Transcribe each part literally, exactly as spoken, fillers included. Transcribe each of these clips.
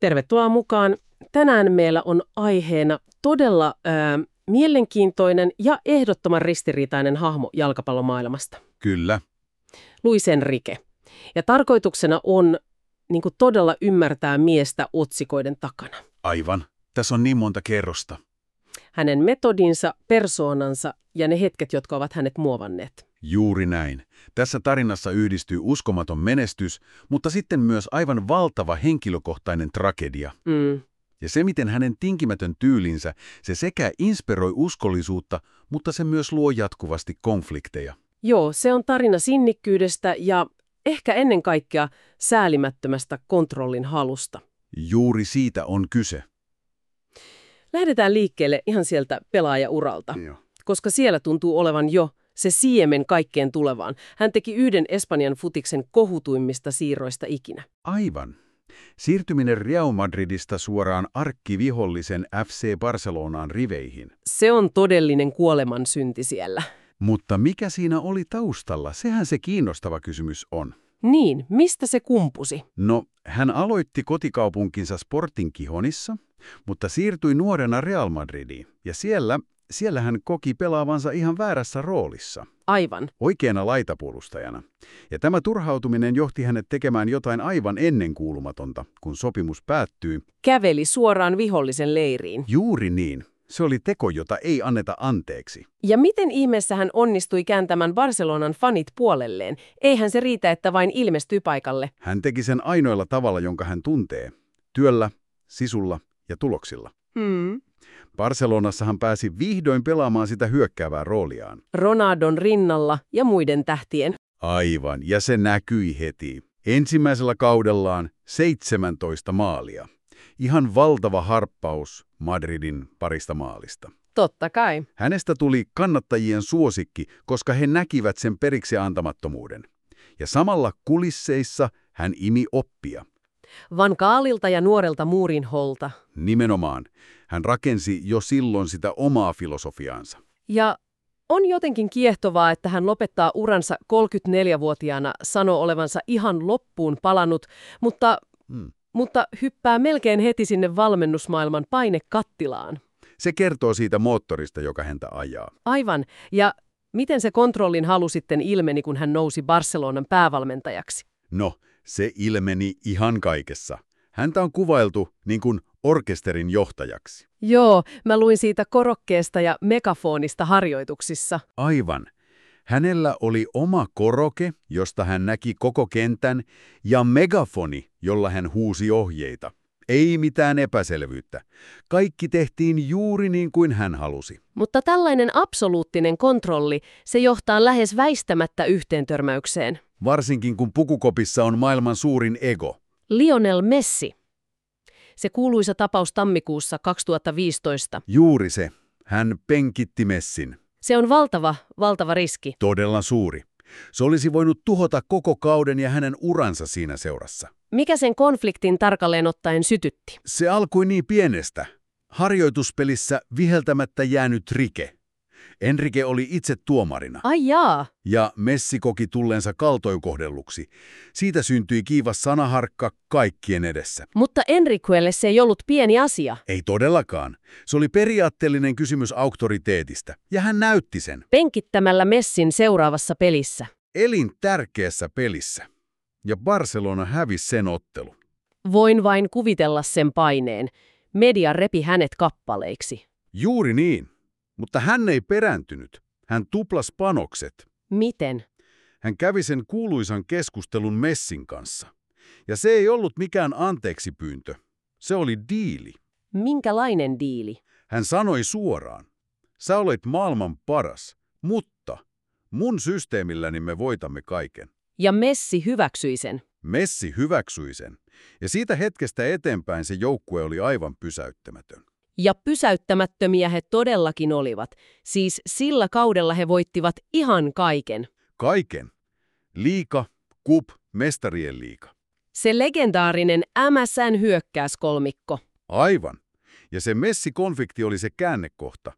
Tervetuloa mukaan. Tänään meillä on aiheena todella ää, mielenkiintoinen ja ehdottoman ristiriitainen hahmo jalkapallomaailmasta. Kyllä. Luis Enrique. Ja tarkoituksena on niin kuin todella ymmärtää miestä otsikoiden takana. Aivan. Tässä on niin monta kerrosta. Hänen metodinsa, persoonansa ja ne hetket, jotka ovat hänet muovanneet. Juuri näin. Tässä tarinassa yhdistyy uskomaton menestys, mutta sitten myös aivan valtava henkilökohtainen tragedia. Mm. Ja se, miten hänen tinkimätön tyylinsä, se sekä inspiroi uskollisuutta, mutta se myös luo jatkuvasti konflikteja. Joo, se on tarina sinnikkyydestä ja ehkä ennen kaikkea säälimättömästä kontrollin halusta. Juuri siitä on kyse. Lähdetään liikkeelle ihan sieltä pelaajauralta, Joo. koska siellä tuntuu olevan jo se siemen kaikkeen tulevaan. Hän teki yhden Espanjan futiksen kohutuimmista siirroista ikinä. Aivan. Siirtyminen Real Madridista suoraan arkkivihollisen F C Barcelonaan riveihin. Se on todellinen kuolemansynti siellä. Mutta mikä siinä oli taustalla? Sehän se kiinnostava kysymys on. Niin, mistä se kumpusi? No, hän aloitti kotikaupunkinsa Sporting Gijonissa, mutta siirtyi nuorena Real Madridiin. Ja siellä, siellä hän koki pelaavansa ihan väärässä roolissa. Aivan. Oikeana laitapuolustajana. Ja tämä turhautuminen johti hänet tekemään jotain aivan ennenkuulumatonta, kun sopimus päättyi. Käveli suoraan vihollisen leiriin. Juuri niin. Se oli teko, jota ei anneta anteeksi. Ja miten ihmeessä hän onnistui kääntämään Barcelonan fanit puolelleen? Eihän se riitä, että vain ilmestyy paikalle. Hän teki sen ainoalla tavalla, jonka hän tuntee. Työllä, sisulla ja tuloksilla. Hmm. Barcelonassa hän pääsi vihdoin pelaamaan sitä hyökkäävää rooliaan. Ronaldon rinnalla ja muiden tähtien. Aivan, ja se näkyi heti. Ensimmäisellä kaudellaan seitsemäntoista maalia. Ihan valtava harppaus Madridin parista maalista. Totta kai. Hänestä tuli kannattajien suosikki, koska he näkivät sen periksi antamattomuuden. Ja samalla kulisseissa hän imi oppia. Van Gaalilta ja nuorelta Mourinholta. Nimenomaan. Hän rakensi jo silloin sitä omaa filosofiaansa. Ja on jotenkin kiehtovaa, että hän lopettaa uransa kolmekymmentäneljävuotiaana, sanoo olevansa ihan loppuun palannut, mutta, Hmm. mutta hyppää melkein heti sinne valmennusmaailman painekattilaan. Se kertoo siitä moottorista, joka häntä ajaa. Aivan. Ja miten se kontrollin halu sitten ilmeni, kun hän nousi Barcelonan päävalmentajaksi? No, se ilmeni ihan kaikessa. Häntä on kuvailtu niin kuin orkesterin johtajaksi. Joo, mä luin siitä korokkeesta ja megafonista harjoituksissa. Aivan. Hänellä oli oma koroke, josta hän näki koko kentän, ja megafoni, jolla hän huusi ohjeita. Ei mitään epäselvyyttä. Kaikki tehtiin juuri niin kuin hän halusi. Mutta tällainen absoluuttinen kontrolli, se johtaa lähes väistämättä yhteentörmäykseen. Varsinkin kun pukukopissa on maailman suurin ego. Lionel Messi. Se kuuluisa tapaus tammikuussa kaksituhattaviisitoista. Juuri se. Hän penkitti Messin. Se on valtava, valtava riski. Todella suuri. Se olisi voinut tuhota koko kauden ja hänen uransa siinä seurassa. Mikä sen konfliktin tarkalleen ottaen sytytti? Se alkoi niin pienestä. Harjoituspelissä viheltämättä jäänyt rike. Enrique oli itse tuomarina. Ai jaa. Ja Messi koki tulleensa kaltoinkohdelluksi. Siitä syntyi kiivas sanaharkka kaikkien edessä. Mutta Enriquelle se ei ollut pieni asia. Ei todellakaan. Se oli periaatteellinen kysymys auktoriteetista. Ja hän näytti sen. Penkittämällä Messin seuraavassa pelissä. Elintärkeässä pelissä. Ja Barcelona hävisi sen ottelu. Voin vain kuvitella sen paineen. Media repi hänet kappaleiksi. Juuri niin. Mutta hän ei perääntynyt. Hän tuplas panokset. Miten? Hän kävi sen kuuluisan keskustelun Messin kanssa. Ja se ei ollut mikään anteeksipyyntö. Se oli diili. Minkälainen diili? Hän sanoi suoraan. Sä olet maailman paras, mutta mun systeemilläni me voitamme kaiken. Ja Messi hyväksyi sen. Messi hyväksyi sen. Ja siitä hetkestä eteenpäin se joukkue oli aivan pysäyttämätön. Ja pysäyttämättömiä he todellakin olivat. Siis sillä kaudella he voittivat ihan kaiken. Kaiken. Liiga, kup, mestarien liiga. Se legendaarinen M S N-hyökkäyskolmikko. Aivan. Ja se Messi-konflikti oli se käännekohta.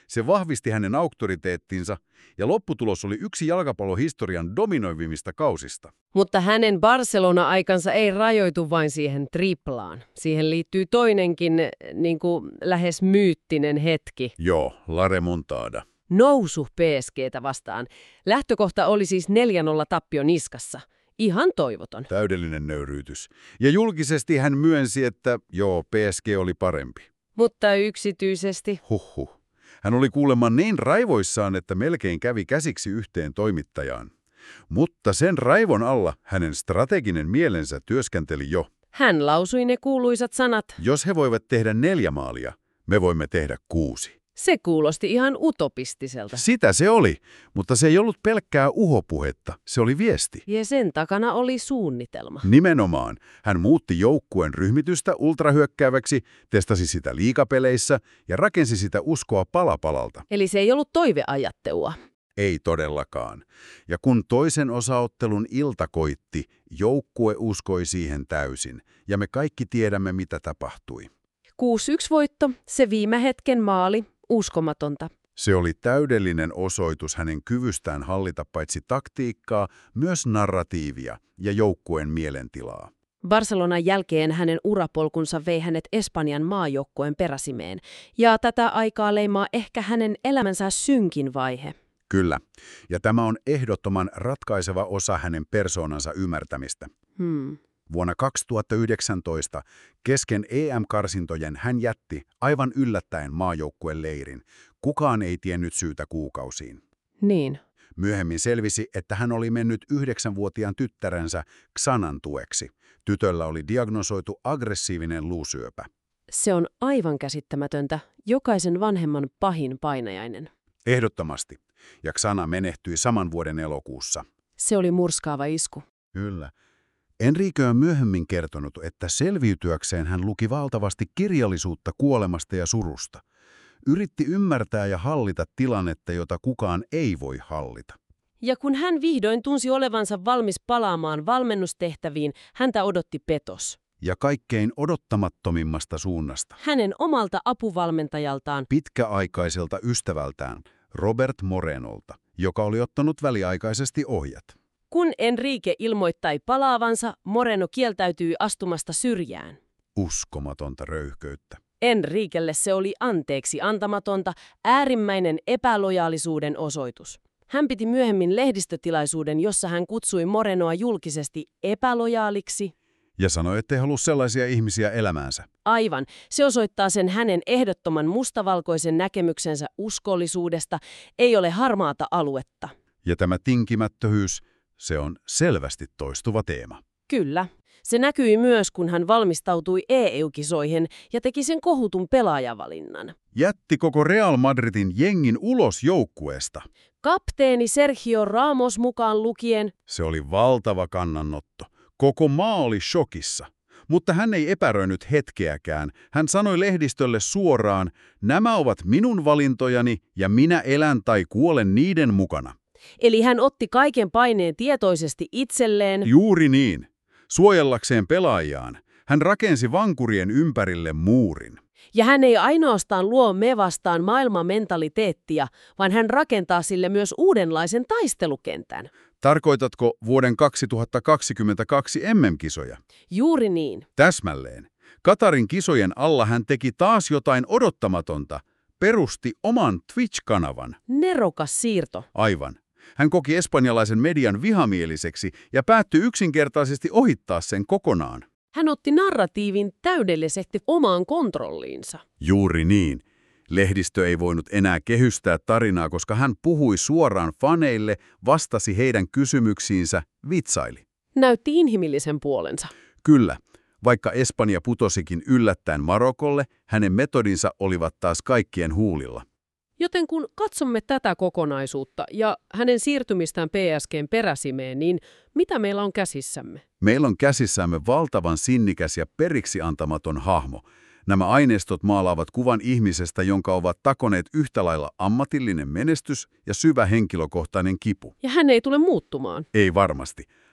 Se vahvisti hänen auktoriteettinsa, ja lopputulos oli yksi jalkapallohistorian dominoivimmista kausista. Mutta hänen Barcelona-aikansa ei rajoitu vain siihen triplaan. Siihen liittyy toinenkin niin kuin lähes myyttinen hetki. Joo, La Remontada. Nousu P S G:tä vastaan. Lähtökohta oli siis neljä nolla tappio niskassa. Ihan toivoton. Täydellinen nöyryytys. Ja julkisesti hän myönsi, että joo, P S G oli parempi. Mutta yksityisesti? Huhhuh. Hän oli kuulemma niin raivoissaan, että melkein kävi käsiksi yhteen toimittajaan. Mutta sen raivon alla hänen strateginen mielensä työskenteli jo. Hän lausui ne kuuluisat sanat. Jos he voivat tehdä neljä maalia, me voimme tehdä kuusi. Se kuulosti ihan utopistiselta. Sitä se oli, mutta se ei ollut pelkkää uhopuhetta, se oli viesti. Ja sen takana oli suunnitelma. Nimenomaan. Hän muutti joukkueen ryhmitystä ultrahyökkääväksi, testasi sitä liigapeleissä ja rakensi sitä uskoa pala palalta. Eli se ei ollut toiveajattelua. Ei todellakaan. Ja kun toisen osaottelun ilta koitti, joukkue uskoi siihen täysin, ja me kaikki tiedämme, mitä tapahtui. kuusi yksi voitto, se viime hetken maali, uskomatonta. Se oli täydellinen osoitus hänen kyvystään hallita paitsi taktiikkaa, myös narratiivia ja joukkueen mielentilaa. Barcelonan jälkeen hänen urapolkunsa vei hänet Espanjan maajoukkueen peräsimeen, ja tätä aikaa leimaa ehkä hänen elämänsä synkin vaihe. Kyllä, ja tämä on ehdottoman ratkaiseva osa hänen persoonansa ymmärtämistä. Hmm. Vuonna kaksituhattayhdeksäntoista kesken E M-karsintojen hän jätti aivan yllättäen maajoukkueen leirin. Kukaan ei tiennyt syytä kuukausiin. Niin. Myöhemmin selvisi, että hän oli mennyt yhdeksänvuotiaan tyttärensä Xanan tueksi. Tytöllä oli diagnosoitu aggressiivinen luusyöpä. Se on aivan käsittämätöntä. Jokaisen vanhemman pahin painajainen. Ehdottomasti. Ja Xana menehtyi saman vuoden elokuussa. Se oli murskaava isku. Kyllä. Enrique on myöhemmin kertonut, että selviytyäkseen hän luki valtavasti kirjallisuutta kuolemasta ja surusta. Yritti ymmärtää ja hallita tilannetta, jota kukaan ei voi hallita. Ja kun hän vihdoin tunsi olevansa valmis palaamaan valmennustehtäviin, häntä odotti petos. Ja kaikkein odottamattomimmasta suunnasta. Hänen omalta apuvalmentajaltaan. Pitkäaikaiselta ystävältään, Robert Morenolta, joka oli ottanut väliaikaisesti ohjat. Kun Enrique ilmoittai palaavansa, Moreno kieltäytyi astumasta syrjään. Uskomatonta röyhköyttä. Enriquelle se oli anteeksi antamatonta, äärimmäinen epälojaalisuuden osoitus. Hän piti myöhemmin lehdistötilaisuuden, jossa hän kutsui Morenoa julkisesti epälojaaliksi. Ja sanoi, ettei halua sellaisia ihmisiä elämäänsä. Aivan. Se osoittaa sen hänen ehdottoman mustavalkoisen näkemyksensä uskollisuudesta. Ei ole harmaata aluetta. Ja tämä tinkimättöhyys, se on selvästi toistuva teema. Kyllä. Se näkyi myös, kun hän valmistautui E U-kisoihin ja teki sen kohutun pelaajavalinnan. Jätti koko Real Madridin jengin ulos joukkueesta. Kapteeni Sergio Ramos mukaan lukien. Se oli valtava kannanotto. Koko maa oli shokissa. Mutta hän ei epäröinyt hetkeäkään. Hän sanoi lehdistölle suoraan, nämä ovat minun valintojani ja minä elän tai kuolen niiden mukana. Eli hän otti kaiken paineen tietoisesti itselleen. Juuri niin. Suojellakseen pelaajiaan. Hän rakensi vankurien ympärille muurin. Ja hän ei ainoastaan luo me vastaan maailmanmentaliteettia, vaan hän rakentaa sille myös uudenlaisen taistelukentän. Tarkoitatko vuoden kaksituhattakaksikymmentäkaksi M M-kisoja? Juuri niin. Täsmälleen. Katarin kisojen alla hän teki taas jotain odottamatonta. Perusti oman Twitch-kanavan. Nerokas siirto. Aivan. Hän koki espanjalaisen median vihamieliseksi ja päättyi yksinkertaisesti ohittaa sen kokonaan. Hän otti narratiivin täydellisesti omaan kontrolliinsa. Juuri niin. Lehdistö ei voinut enää kehystää tarinaa, koska hän puhui suoraan faneille, vastasi heidän kysymyksiinsä, vitsaili. Näytti inhimillisen puolensa. Kyllä. Vaikka Espanja putosikin yllättäen Marokolle, hänen metodinsa olivat taas kaikkien huulilla. Joten kun katsomme tätä kokonaisuutta ja hänen siirtymistään P S G:n peräsimeen, niin mitä meillä on käsissämme? Meillä on käsissämme valtavan sinnikäs ja periksi antamaton hahmo. Nämä aineistot maalaavat kuvan ihmisestä, jonka ovat takoneet yhtä lailla ammatillinen menestys ja syvä henkilökohtainen kipu. Ja hän ei tule muuttumaan. Ei varmasti.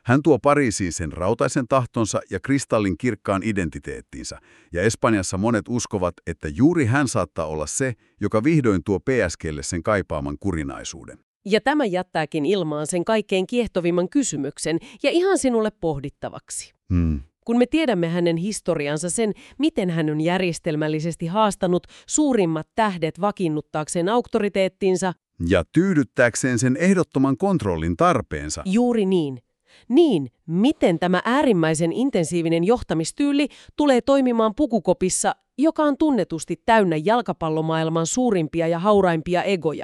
Hän tuo Pariisiin sen rautaisen tahtonsa ja kristallin kirkkaan identiteettinsä, ja Espanjassa monet uskovat, että juuri hän saattaa olla se, joka vihdoin tuo P S G:lle sen kaipaaman kurinaisuuden. Ja tämä jättääkin ilmaan sen kaikkein kiehtovimman kysymyksen ja ihan sinulle pohdittavaksi. Hmm. Kun me tiedämme hänen historiansa, sen, miten hän on järjestelmällisesti haastanut suurimmat tähdet vakiinnuttaakseen auktoriteettinsa. Ja tyydyttääkseen sen ehdottoman kontrollin tarpeensa. Juuri niin. Niin, miten tämä äärimmäisen intensiivinen johtamistyyli tulee toimimaan Pukukopissa, joka on tunnetusti täynnä jalkapallomaailman suurimpia ja hauraimpia egoja.